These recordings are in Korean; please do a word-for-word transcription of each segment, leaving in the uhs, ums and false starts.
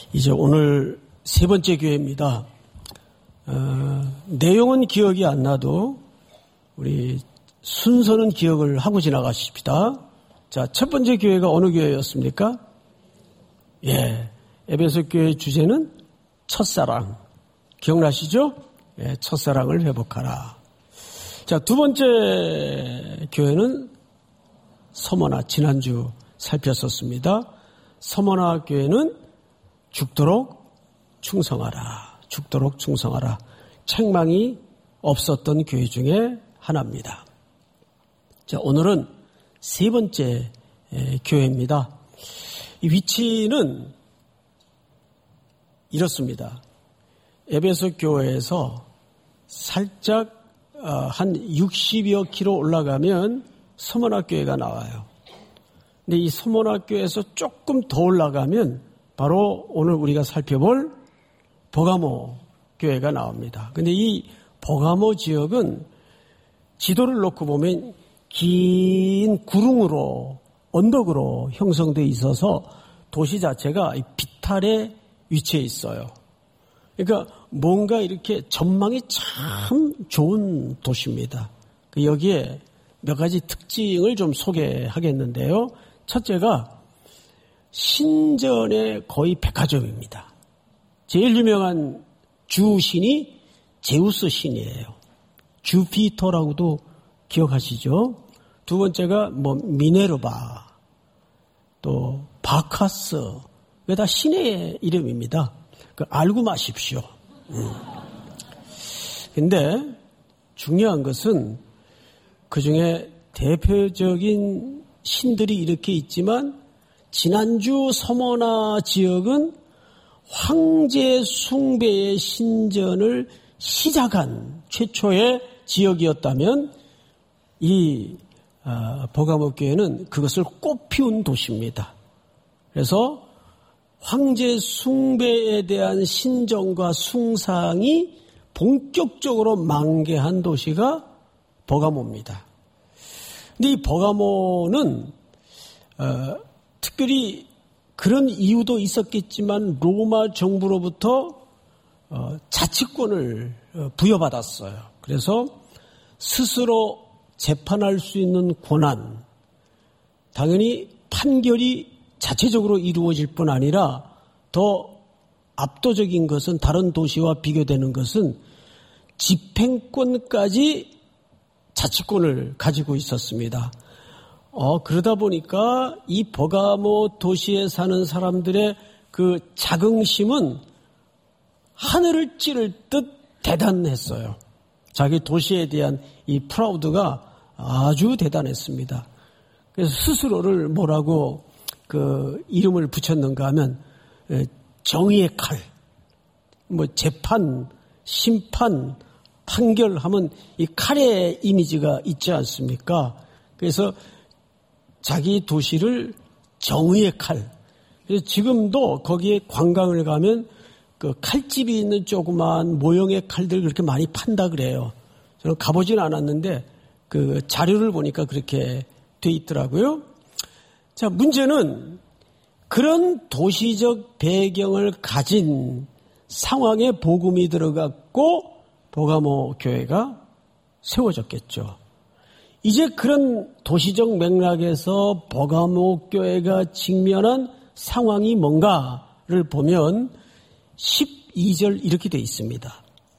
이제 오늘 세 번째 교회입니다. 어, 내용은 기억이 안 나도 우리 순서는 기억을 하고 지나가십시다. 자, 첫 번째 교회가 어느 교회였습니까? 예, 에베소 교회 주제는 첫사랑. 기억나시죠? 예, 첫사랑을 회복하라. 자, 두 번째 교회는 서머나, 지난주 살폈었습니다. 서머나 교회는 죽도록 충성하라. 죽도록 충성하라. 책망이 없었던 교회 중에 하나입니다. 자, 오늘은 세 번째 교회입니다. 이 위치는 이렇습니다. 에베소 교회에서 살짝 한 육십여 킬로 올라가면 서머나 교회가 나와요. 근데 이 서머나 교회에서 조금 더 올라가면 바로 오늘 우리가 살펴볼 버가모 교회가 나옵니다. 근데 이 버가모 지역은 지도를 놓고 보면 긴 구릉으로 언덕으로 형성되어 있어서 도시 자체가 비탈에 위치해 있어요. 그러니까 뭔가 이렇게 전망이 참 좋은 도시입니다. 여기에 몇 가지 특징을 좀 소개하겠는데요. 첫째가 신전의 거의 백화점입니다. 제일 유명한 주신이 제우스 신이에요. 주피터라고도 기억하시죠? 두 번째가 뭐 미네르바, 또 바카스, 이게 다 신의 이름입니다. 그 알고 마십시오. 음. 근데 중요한 것은 그 중에 대표적인 신들이 이렇게 있지만 지난주 서머나 지역은 황제 숭배의 신전을 시작한 최초의 지역이었다면 이 버가모 교회는 그것을 꽃피운 도시입니다. 그래서 황제 숭배에 대한 신정과 숭상이 본격적으로 만개한 도시가 버가모입니다. 근데 이 버가모는 어, 특별히 그런 이유도 있었겠지만 로마 정부로부터 어, 자치권을 어, 부여받았어요. 그래서 스스로 재판할 수 있는 권한, 당연히 판결이 자체적으로 이루어질 뿐 아니라 더 압도적인 것은 다른 도시와 비교되는 것은 집행권까지 자치권을 가지고 있었습니다. 어, 그러다 보니까 이 버가모 도시에 사는 사람들의 그 자긍심은 하늘을 찌를 듯 대단했어요. 자기 도시에 대한 이 프라우드가 아주 대단했습니다. 그래서 스스로를 뭐라고 그 이름을 붙였는가 하면 정의의 칼, 뭐 재판, 심판, 판결하면 이 칼의 이미지가 있지 않습니까? 그래서 자기 도시를 정의의 칼. 그래서 지금도 거기에 관광을 가면 그 칼집이 있는 조그만 모형의 칼들 그렇게 많이 판다 그래요. 저는 가보진 않았는데 그 자료를 보니까 그렇게 돼 있더라고요. 자, 문제는 그런 도시적 배경을 가진 상황에 복음이 들어갔고 버가모 교회가 세워졌겠죠. 이제 그런 도시적 맥락에서 버가모 교회가 직면한 상황이 뭔가를 보면 십이 절 이렇게 되어 있습니다.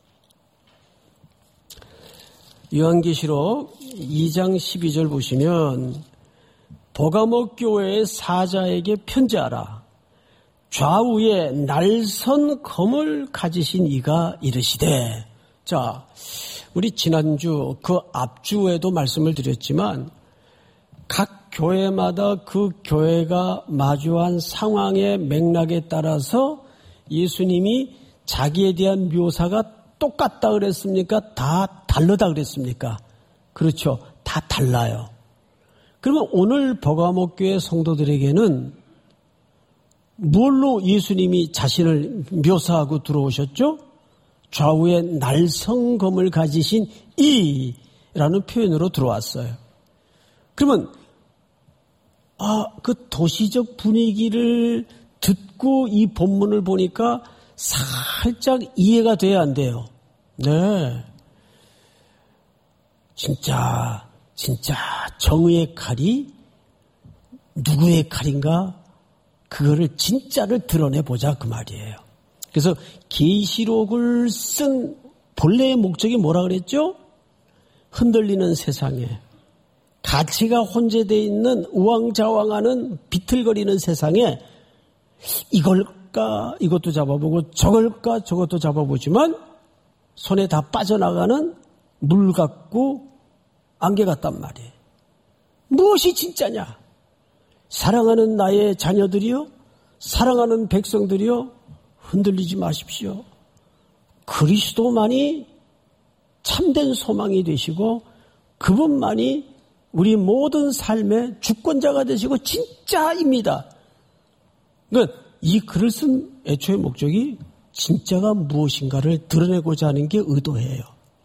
요한계시록 이 장 십이 절 보시면 버가모 교회의 사자에게 편지하라. 좌우에 날선 검을 가지신 이가 이르시되. 자, 우리 지난주 그 앞주에도 말씀을 드렸지만 각 교회마다 그 교회가 마주한 상황의 맥락에 따라서 예수님이 자기에 대한 묘사가 똑같다 그랬습니까? 다 다르다 그랬습니까? 그렇죠. 다 달라요. 그러면 오늘 버가모 교회 성도들에게는 뭘로 예수님이 자신을 묘사하고 들어오셨죠? 좌우에 날성검을 가지신 이라는 표현으로 들어왔어요. 그러면 아, 그 도시적 분위기를 듣고 이 본문을 보니까 살짝 이해가 돼야 안 돼요. 네. 진짜, 진짜 정의의 칼이 누구의 칼인가? 그거를 진짜를 드러내보자 그 말이에요. 그래서 계시록을 쓴 본래의 목적이 뭐라 그랬죠? 흔들리는 세상에 가치가 혼재되어 있는 우왕좌왕하는 비틀거리는 세상에 이걸까 이것도 잡아보고 저걸까 저것도 잡아보지만 손에 다 빠져나가는 물 같고 안개 같단 말이에요. 무엇이 진짜냐? 사랑하는 나의 자녀들이요, 사랑하는 백성들이요, 흔들리지 마십시오. 그리스도만이 참된 소망이 되시고 그분만이 우리 모든 삶의 주권자가 되시고 진짜입니다. 그러니까 이 글을 쓴 애초의 목적이 진짜가 무엇인가를 드러내고자 하는 게 의도예요.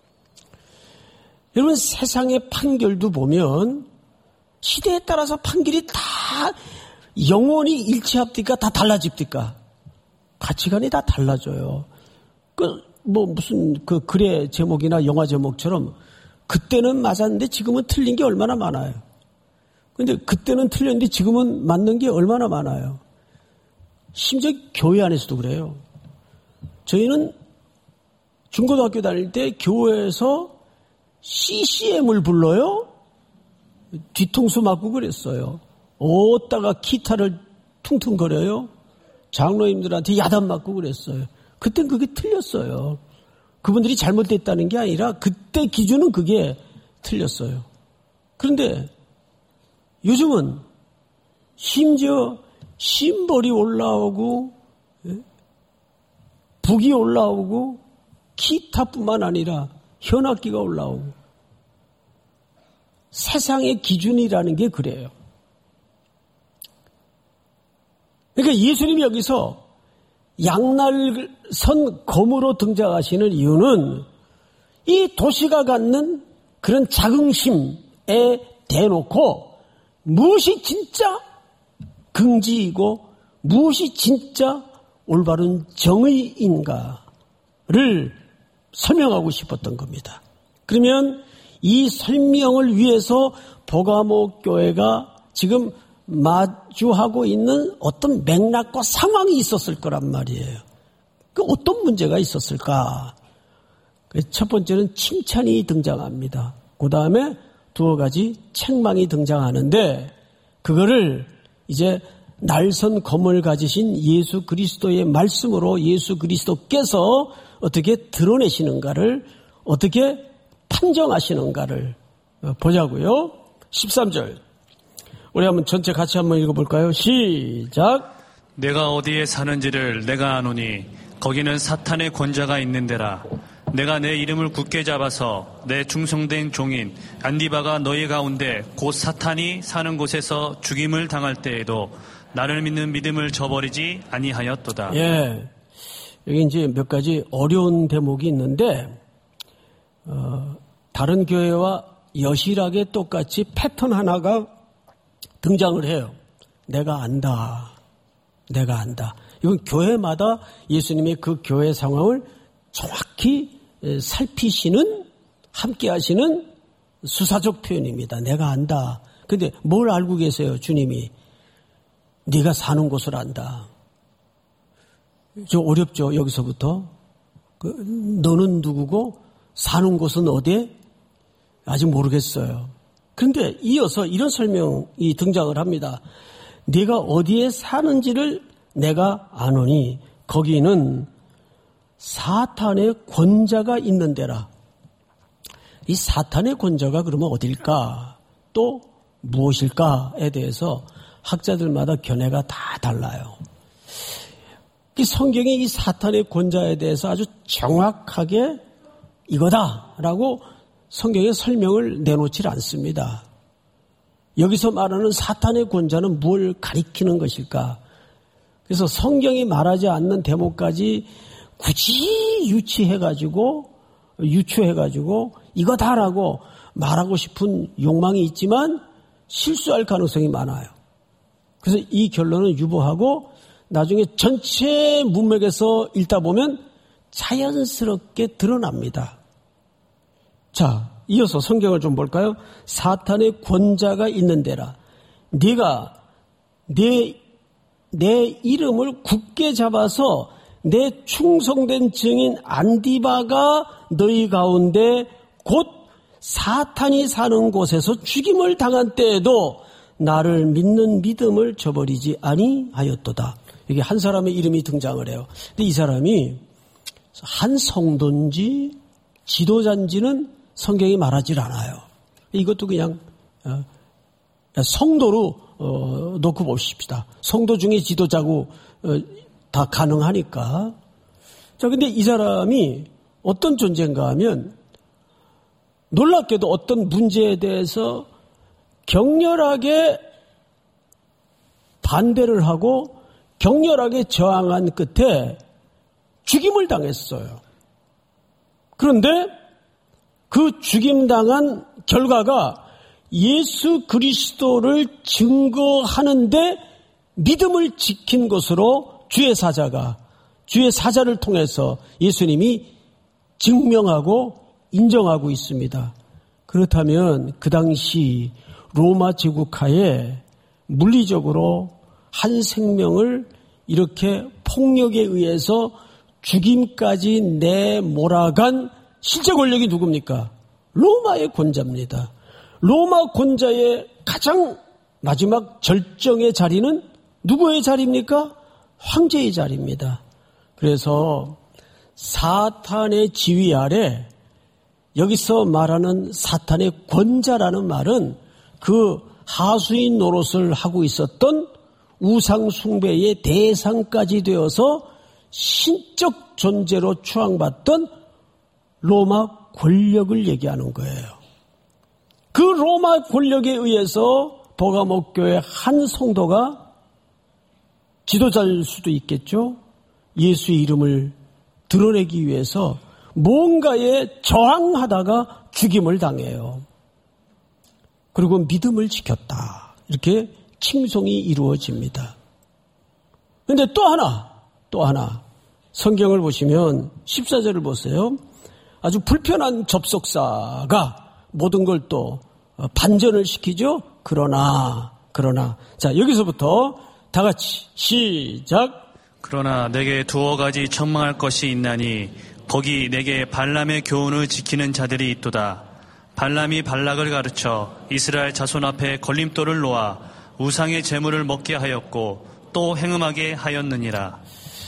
여러분, 세상의 판결도 보면 시대에 따라서 판결이 다 영원히 일치합니까? 다 달라집니까? 가치관이 다 달라져요. 그, 뭐, 무슨, 그, 글의 제목이나 영화 제목처럼 그때는 맞았는데 지금은 틀린 게 얼마나 많아요. 근데 그때는 틀렸는데 지금은 맞는 게 얼마나 많아요. 심지어 교회 안에서도 그래요. 저희는 중고등학교 다닐 때 교회에서 씨씨엠을 불러요? 뒤통수 맞고 그랬어요. 어디다가 기타를 퉁퉁거려요? 장로님들한테 야단 맞고 그랬어요. 그땐 그게 틀렸어요. 그분들이 잘못됐다는 게 아니라 그때 기준은 그게 틀렸어요. 그런데 요즘은 심지어 심벌이 올라오고 북이 올라오고 기타뿐만 아니라 현악기가 올라오고 세상의 기준이라는 게 그래요. 그러니까 예수님이 여기서 양날선 검으로 등장하시는 이유는 이 도시가 갖는 그런 자긍심에 대놓고 무엇이 진짜 긍지이고 무엇이 진짜 올바른 정의인가를 설명하고 싶었던 겁니다. 그러면 이 설명을 위해서 보가모 교회가 지금 마주하고 있는 어떤 맥락과 상황이 있었을 거란 말이에요. 그 어떤 문제가 있었을까? 첫 번째는 칭찬이 등장합니다. 그 다음에 두어 가지 책망이 등장하는데 그거를 이제 날선 검을 가지신 예수 그리스도의 말씀으로 예수 그리스도께서 어떻게 드러내시는가를 어떻게 판정하시는가를 보자고요. 십삼 절 우리 한번 전체 같이 한번 읽어볼까요? 시작. 내가 어디에 사는지를 내가 아노니 거기는 사탄의 권자가 있는 데라. 내가 내 이름을 굳게 잡아서 내 충성된 종인 안디바가 너희 가운데 곧 사탄이 사는 곳에서 죽임을 당할 때에도 나를 믿는 믿음을 저버리지 아니하였도다. 예, 여기 이제 몇 가지 어려운 대목이 있는데 어, 다른 교회와 여실하게 똑같이 패턴 하나가 등장을 해요. 내가 안다. 내가 안다. 이건 교회마다 예수님의 그 교회 상황을 정확히 살피시는, 함께 하시는 수사적 표현입니다. 내가 안다. 근데 뭘 알고 계세요, 주님이? 네가 사는 곳을 안다. 좀 어렵죠, 여기서부터. 그, 너는 누구고 사는 곳은 어디에? 아직 모르겠어요. 그런데 이어서 이런 설명이 등장을 합니다. 네가 어디에 사는지를 내가 아노니 거기는 사탄의 권자가 있는 데라. 이 사탄의 권자가 그러면 어딜까? 또 무엇일까에 대해서 학자들마다 견해가 다 달라요. 이 성경이 이 사탄의 권자에 대해서 아주 정확하게 이거다라고 성경에 설명을 내놓질 않습니다. 여기서 말하는 사탄의 권자는 뭘 가리키는 것일까? 그래서 성경이 말하지 않는 대목까지 굳이 유치해가지고, 유추해가지고 이거다라고 말하고 싶은 욕망이 있지만 실수할 가능성이 많아요. 그래서 이 결론은 유보하고 나중에 전체 문맥에서 읽다 보면 자연스럽게 드러납니다. 자, 이어서 성경을 좀 볼까요? 사탄의 권자가 있는 데라. 네가 내, 내 이름을 굳게 잡아서 내 충성된 증인 안디바가 너희 가운데 곧 사탄이 사는 곳에서 죽임을 당한 때에도 나를 믿는 믿음을 저버리지 아니하였도다. 여기 한 사람의 이름이 등장을 해요. 근데 이 사람이 한 성도인지 지도자인지는 성경이 말하지 않아요. 이것도 그냥 성도로 놓고 봅시다. 성도 중에 지도자고 다 가능하니까. 자, 근데 이 사람이 어떤 존재인가 하면 놀랍게도 어떤 문제에 대해서 격렬하게 반대를 하고 격렬하게 저항한 끝에 죽임을 당했어요. 그런데 그 죽임당한 결과가 예수 그리스도를 증거하는데 믿음을 지킨 것으로 주의 사자가, 주의 사자를 통해서 예수님이 증명하고 인정하고 있습니다. 그렇다면 그 당시 로마 제국하에 물리적으로 한 생명을 이렇게 폭력에 의해서 죽임까지 내몰아간 실제 권력이 누굽니까? 로마의 권자입니다. 로마 권자의 가장 마지막 절정의 자리는 누구의 자리입니까? 황제의 자리입니다. 그래서 사탄의 지위 아래 여기서 말하는 사탄의 권자라는 말은 그 하수인 노릇을 하고 있었던 우상 숭배의 대상까지 되어서 신적 존재로 추앙받던 로마 권력을 얘기하는 거예요. 그 로마 권력에 의해서 버가모 교회 한 성도가 지도자일 수도 있겠죠. 예수의 이름을 드러내기 위해서 뭔가에 저항하다가 죽임을 당해요. 그리고 믿음을 지켰다. 이렇게 칭송이 이루어집니다. 그런데 또 하나, 또 하나 성경을 보시면 십사 절을 보세요. 아주 불편한 접속사가 모든 걸 또 반전을 시키죠. 그러나, 그러나. 자, 여기서부터 다 같이 시작. 그러나 내게 두어 가지 천망할 것이 있나니 거기 내게 발람의 교훈을 지키는 자들이 있도다. 발람이 발락을 가르쳐 이스라엘 자손 앞에 걸림돌을 놓아 우상의 제물을 먹게 하였고 또 행음하게 하였느니라.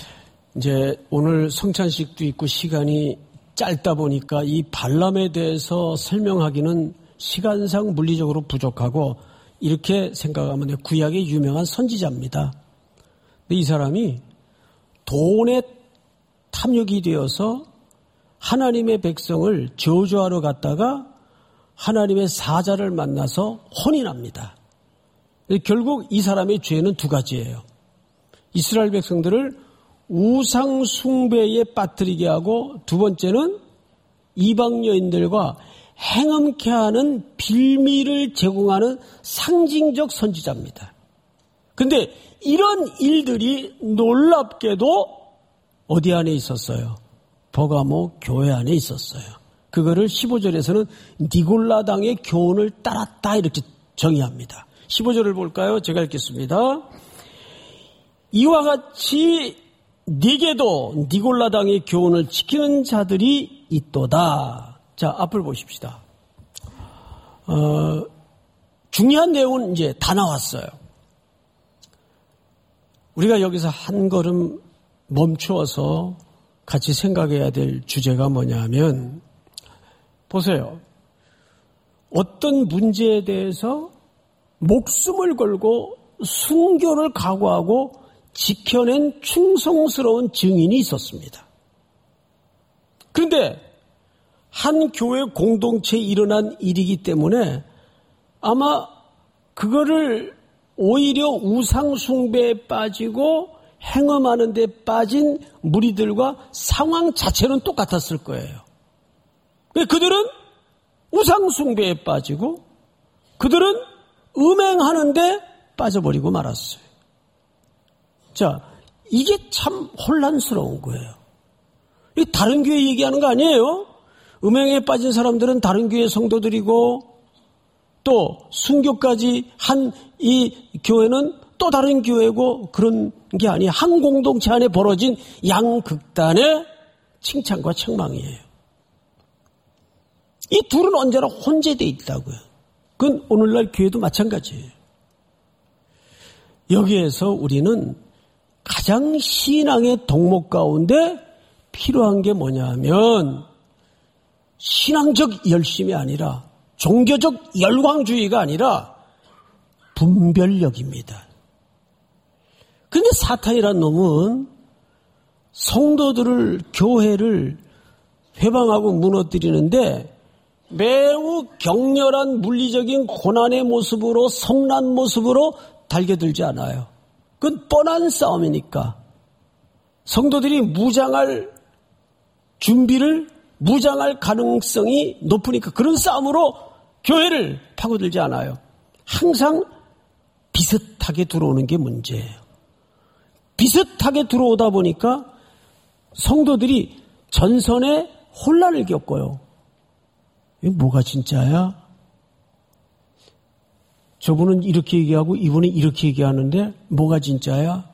이제 오늘 성찬식도 있고 시간이 짧다 보니까 이 발람에 대해서 설명하기는 시간상 물리적으로 부족하고 이렇게 생각하면 돼요. 구약의 유명한 선지자입니다. 근데 이 사람이 돈에 탐욕이 되어서 하나님의 백성을 저주하러 갔다가 하나님의 사자를 만나서 혼이 납니다. 결국 이 사람의 죄는 두 가지예요. 이스라엘 백성들을 우상 숭배에 빠뜨리게 하고 두 번째는 이방 여인들과 행음케 하는 빌미를 제공하는 상징적 선지자입니다. 그런데 이런 일들이 놀랍게도 어디 안에 있었어요? 버가모 교회 안에 있었어요. 그거를 십오 절에서는 니골라당의 교훈을 따랐다 이렇게 정의합니다. 십오 절을 볼까요? 제가 읽겠습니다. 이와 같이 네게도 니골라당의 교훈을 지키는 자들이 있도다. 자, 앞을 보십시다. 어, 중요한 내용은 이제 다 나왔어요. 우리가 여기서 한 걸음 멈추어서 같이 생각해야 될 주제가 뭐냐면, 보세요. 어떤 문제에 대해서 목숨을 걸고 순교를 각오하고 지켜낸 충성스러운 증인이 있었습니다. 그런데 한 교회 공동체에 일어난 일이기 때문에 아마 그거를 오히려 우상 숭배에 빠지고 행음하는 데 빠진 무리들과 상황 자체는 똑같았을 거예요. 그들은 우상 숭배에 빠지고 그들은 음행하는 데 빠져버리고 말았어요. 자, 이게 참 혼란스러운 거예요. 다른 교회 얘기하는 거 아니에요? 음행에 빠진 사람들은 다른 교회 성도들이고 또 순교까지 한 이 교회는 또 다른 교회고 그런 게 아니에요. 한 공동체 안에 벌어진 양극단의 칭찬과 책망이에요. 이 둘은 언제나 혼재되어 있다고요. 그건 오늘날 교회도 마찬가지예요. 여기에서 우리는 가장 신앙의 덕목 가운데 필요한 게 뭐냐면 신앙적 열심이 아니라 종교적 열광주의가 아니라 분별력입니다. 그런데 사탄이란 놈은 성도들을 교회를 회방하고 무너뜨리는데 매우 격렬한 물리적인 고난의 모습으로 성난 모습으로 달겨들지 않아요. 그건 뻔한 싸움이니까 성도들이 무장할 준비를 무장할 가능성이 높으니까 그런 싸움으로 교회를 파고들지 않아요. 항상 비슷하게 들어오는 게 문제예요. 비슷하게 들어오다 보니까 성도들이 전선에 혼란을 겪어요. 이게 뭐가 진짜야? 저분은 이렇게 얘기하고 이분은 이렇게 얘기하는데 뭐가 진짜야?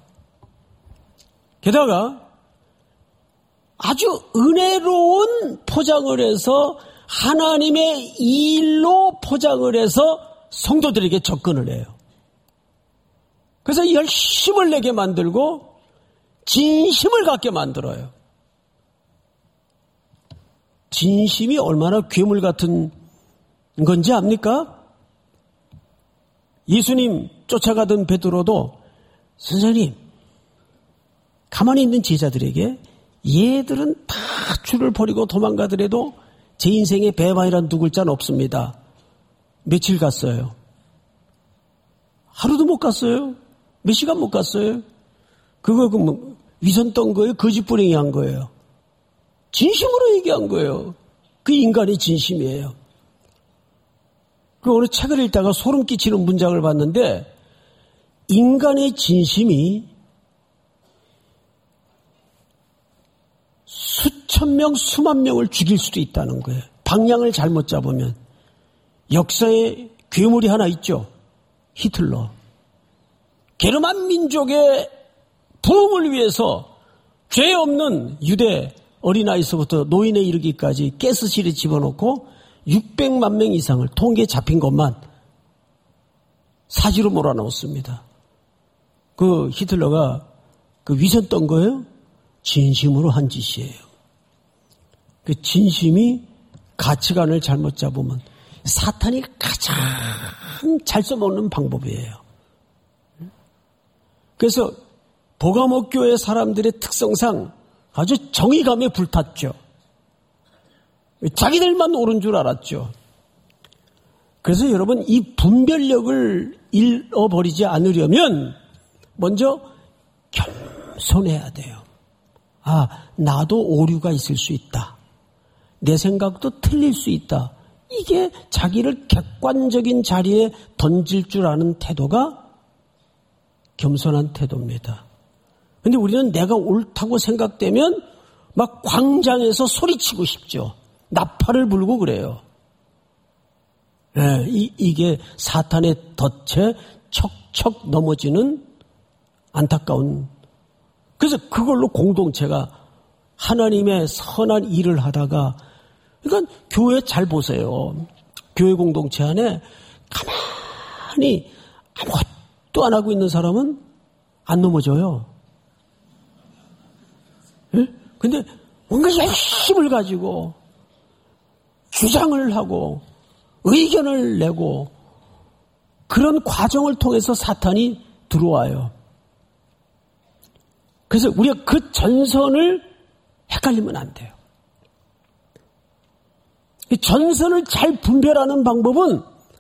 게다가 아주 은혜로운 포장을 해서 하나님의 일로 포장을 해서 성도들에게 접근을 해요. 그래서 열심을 내게 만들고 진심을 갖게 만들어요. 진심이 얼마나 괴물 같은 건지 압니까? 예수님 쫓아가던 베드로도 선생님 가만히 있는 제자들에게 얘들은 다 줄을 버리고 도망가더라도 제 인생에 배반이란 두 글자는 없습니다. 며칠 갔어요? 하루도 못 갔어요? 몇 시간 못 갔어요? 그거 그 뭐 위선 떤 거예요? 거짓부랭이 한 거예요? 진심으로 얘기한 거예요. 그 인간의 진심이에요. 그 어느 책을 읽다가 소름 끼치는 문장을 봤는데 인간의 진심이 수천 명, 수만 명을 죽일 수도 있다는 거예요. 방향을 잘못 잡으면. 역사에 괴물이 하나 있죠. 히틀러. 게르만 민족의 부흥을 위해서 죄 없는 유대 어린아이서부터 노인에 이르기까지 가스실에 집어넣고 육백만 명 이상을 통계에 잡힌 것만 사지로 몰아넣었습니다. 그 히틀러가 그 위선 떤 거예요? 진심으로 한 짓이에요. 그 진심이 가치관을 잘못 잡으면 사탄이 가장 잘 써먹는 방법이에요. 그래서 보가목 교회 사람들의 특성상 아주 정의감에 불탔죠. 자기들만 옳은 줄 알았죠. 그래서 여러분 이 분별력을 잃어버리지 않으려면 먼저 겸손해야 돼요. 아, 나도 오류가 있을 수 있다. 내 생각도 틀릴 수 있다. 이게 자기를 객관적인 자리에 던질 줄 아는 태도가 겸손한 태도입니다. 그런데 우리는 내가 옳다고 생각되면 막 광장에서 소리치고 싶죠. 나팔을 불고 그래요. 네, 이, 이게 사탄의 덫에 척척 넘어지는 안타까운. 그래서 그걸로 공동체가 하나님의 선한 일을 하다가, 그러니까 교회 잘 보세요. 교회 공동체 안에 가만히 아무것도 안 하고 있는 사람은 안 넘어져요. 예? 근데 뭔가 열심을 가지고 주장을 하고 의견을 내고 그런 과정을 통해서 사탄이 들어와요. 그래서 우리가 그 전선을 헷갈리면 안 돼요. 전선을 잘 분별하는 방법은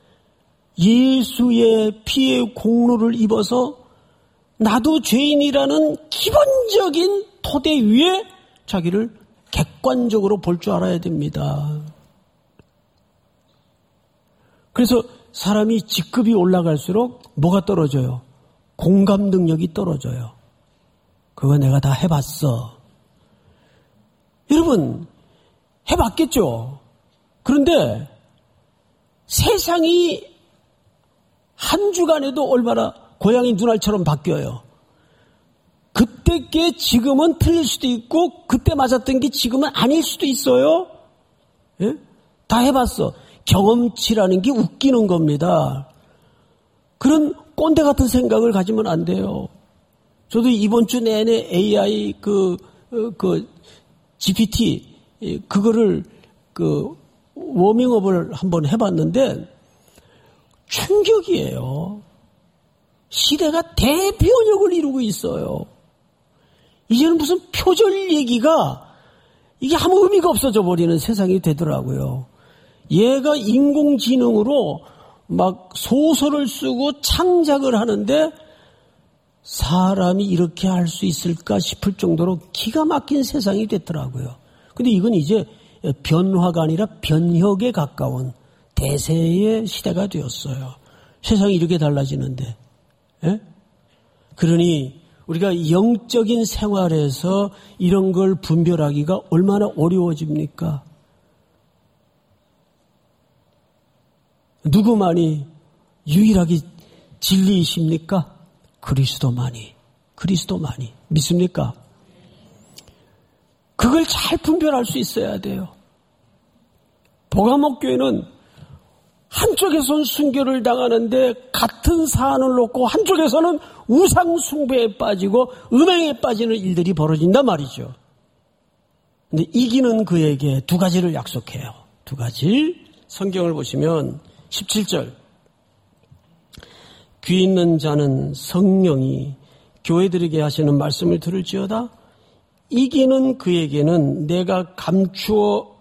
예수의 피의 공로를 입어서 나도 죄인이라는 기본적인 토대 위에 자기를 객관적으로 볼 줄 알아야 됩니다. 그래서 사람이 직급이 올라갈수록 뭐가 떨어져요? 공감 능력이 떨어져요. 그거 내가 다 해봤어. 여러분, 해봤겠죠? 그런데 세상이 한 주간에도 얼마나 고양이 눈알처럼 바뀌어요. 그때 게 지금은 틀릴 수도 있고 그때 맞았던 게 지금은 아닐 수도 있어요. 예? 다 해봤어. 경험치라는 게 웃기는 겁니다. 그런 꼰대 같은 생각을 가지면 안 돼요. 저도 이번 주 내내 에이아이 그, 그, 지피티, 그거를 그, 워밍업을 한번 해봤는데 충격이에요. 시대가 대변혁을 이루고 있어요. 이제는 무슨 표절 얘기가 이게 아무 의미가 없어져 버리는 세상이 되더라고요. 얘가 인공지능으로 막 소설을 쓰고 창작을 하는데 사람이 이렇게 할 수 있을까 싶을 정도로 기가 막힌 세상이 됐더라고요. 근데 이건 이제 변화가 아니라 변혁에 가까운 대세의 시대가 되었어요. 세상이 이렇게 달라지는데. 예? 그러니 우리가 영적인 생활에서 이런 걸 분별하기가 얼마나 어려워집니까? 누구만이 유일하게 진리이십니까? 그리스도만이. 그리스도만이. 믿습니까? 그걸 잘 분별할 수 있어야 돼요. 보감옥교회는 한쪽에서는 순교를 당하는데 같은 사안을 놓고 한쪽에서는 우상 숭배에 빠지고 음행에 빠지는 일들이 벌어진단 말이죠. 근데 이기는 그에게 두 가지를 약속해요. 두 가지. 성경을 보시면 십칠 절. 귀 있는 자는 성령이 교회들에게 하시는 말씀을 들을지어다. 이기는 그에게는 내가 감추었던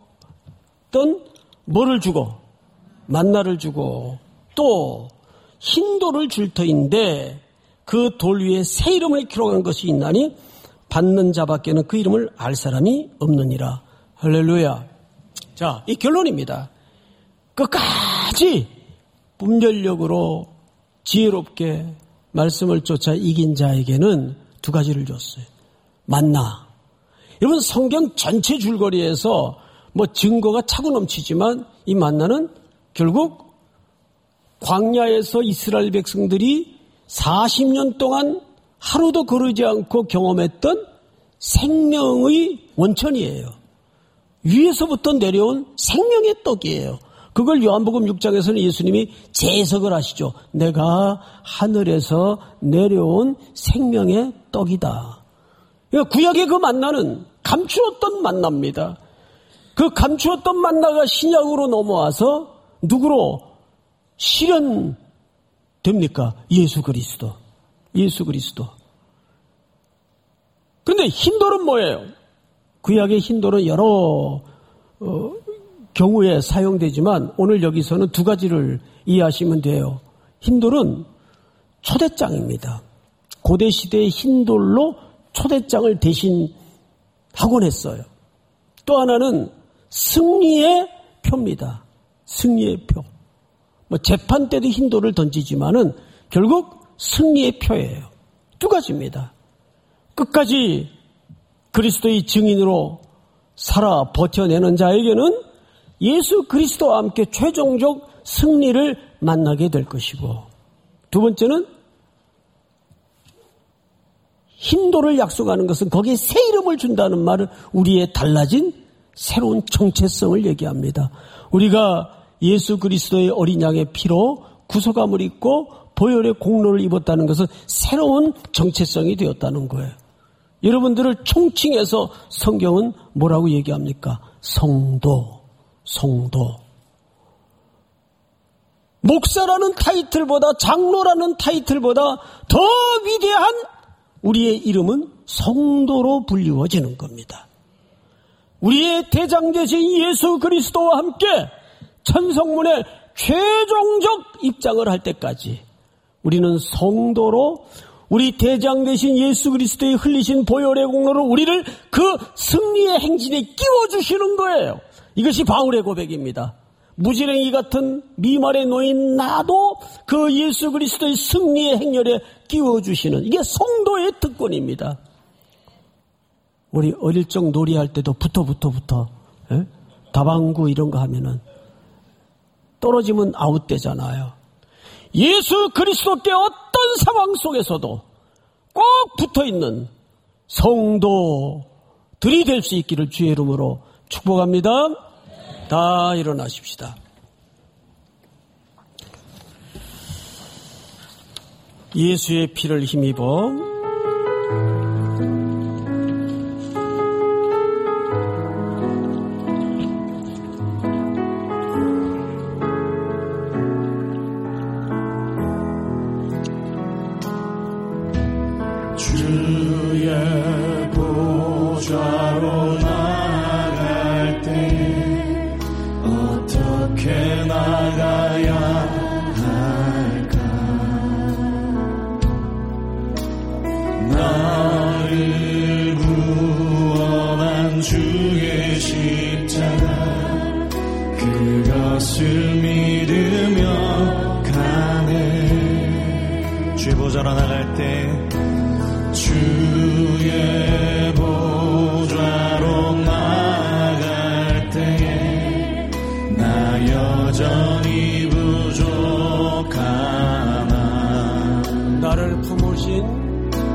뭐를 주고 만나를 주고 또 흰돌을 줄 터인데 그 돌 위에 새 이름을 기록한 것이 있나니 받는 자밖에는 그 이름을 알 사람이 없느니라. 할렐루야. 자, 이 결론입니다. 끝까지 분별력으로 지혜롭게 말씀을 쫓아 이긴 자에게는 두 가지를 줬어요. 만나. 여러분 성경 전체 줄거리에서 뭐 증거가 차고 넘치지만 이 만나는 결국 광야에서 이스라엘 백성들이 사십 년 동안 하루도 거르지 않고 경험했던 생명의 원천이에요. 위에서부터 내려온 생명의 떡이에요. 그걸 요한복음 육 장에서는 예수님이 재해석을 하시죠. 내가 하늘에서 내려온 생명의 떡이다. 그러니까 구약의 그 만나는 감추었던 만나입니다. 그 감추었던 만나가 신약으로 넘어와서 누구로 실현됩니까? 예수 그리스도. 예수 그리스도. 그런데 흰돌은 뭐예요? 구약의 흰돌은 여러 어, 경우에 사용되지만 오늘 여기서는 두 가지를 이해하시면 돼요. 흰돌은 초대장입니다. 고대 시대의 흰돌로 초대장을 대신하곤 했어요. 또 하나는 승리의 표입니다. 승리의 표. 뭐 재판 때도 흰돌을 던지지만은 결국 승리의 표예요. 두 가지입니다. 끝까지 그리스도의 증인으로 살아 버텨내는 자에게는 예수 그리스도와 함께 최종적 승리를 만나게 될 것이고, 두 번째는 흰돌을 약속하는 것은 거기에 새 이름을 준다는 말은 우리의 달라진 새로운 정체성을 얘기합니다. 우리가 예수 그리스도의 어린 양의 피로 구속함을 입고 보혈의 공로를 입었다는 것은 새로운 정체성이 되었다는 거예요. 여러분들을 총칭해서 성경은 뭐라고 얘기합니까? 성도, 성도. 목사라는 타이틀보다, 장로라는 타이틀보다 더 위대한 우리의 이름은 성도로 불리워지는 겁니다. 우리의 대장 되신 예수 그리스도와 함께 천성문의 최종적 입장을 할 때까지 우리는 성도로 우리 대장 되신 예수 그리스도의 흘리신 보혈의 공로로 우리를 그 승리의 행진에 끼워주시는 거예요. 이것이 바울의 고백입니다. 무지랭이 같은 미말에 놓인 나도 그 예수 그리스도의 승리의 행렬에 끼워주시는, 이게 성도의 특권입니다. 우리 어릴 적 놀이할 때도 붙어 붙어 붙어 예? 다방구 이런 거 하면은 떨어지면 아웃되잖아요. 예수 그리스도께 어떤 상황 속에서도 꼭 붙어있는 성도들이 될 수 있기를 주의 이름으로 축복합니다. 다 일어나십시다. 예수의 피를 힘입어 주의 보좌로 나아갈 때 어떻게 나가야 할까? 나를 구원한 주의 십자가 그것을 믿으며 가네. 주의 보좌로 나갈 때 주의 보좌로 나아갈 때에 나 여전히 부족하나. 나를 품으신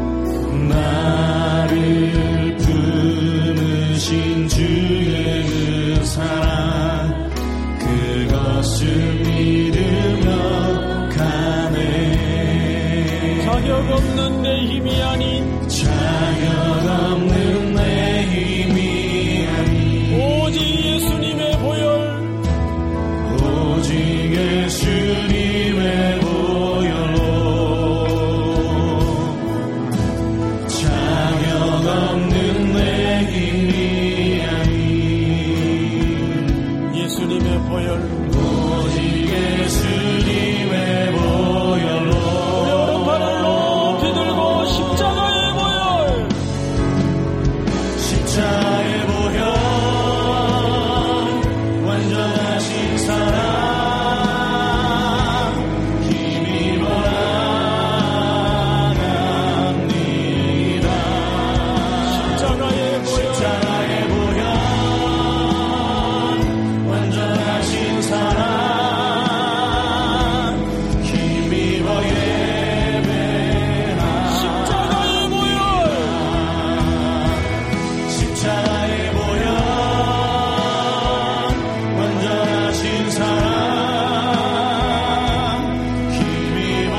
나를 품으신 주의 그 사랑 그것을 믿으며 가네. 자격 없는 내 힘이 아닌 자격 없는 내 힘이 아닌 오직 예수님의 보혈 오직 예수님의 보혈로 자격 없는 내 힘이 아닌 예수님의 보혈 오직 예수님의 보혈로 십자가의 보혈 십자가의 보혈 완전하신 사랑 힘입어 나갑니다. 십자가의 보혈 십자가의 보혈 완전하신 사랑 힘입어 십자가의 보혈 완전하신 사랑 힘입어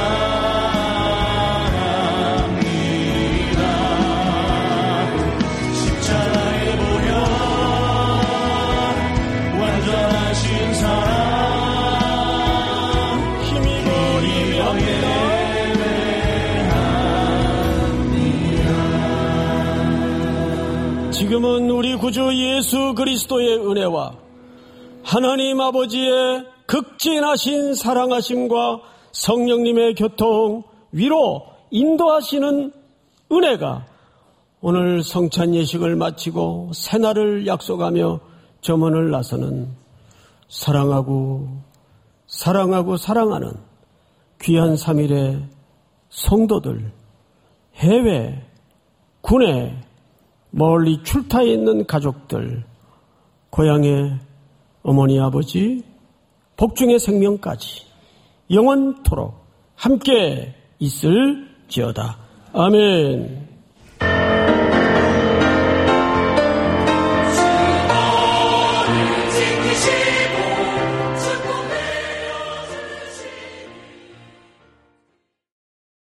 나갑니다. 십자가의 보혈 완전하신 사랑 힘입어 예배합니다. 지금은 우리 구주 예수 그리스도의 은혜와 하나님 아버지의 극진하신 사랑하심과 성령님의 교통, 위로, 인도하시는 은혜가 오늘 성찬 예식을 마치고 새날을 약속하며 점원을 나서는 사랑하고 사랑하고 사랑하는 귀한 삼일의 성도들, 해외, 국내, 멀리 출타해 있는 가족들, 고향의 어머니 아버지, 복중의 생명까지 영원토록 함께 있을지어다. 아멘. 지키시고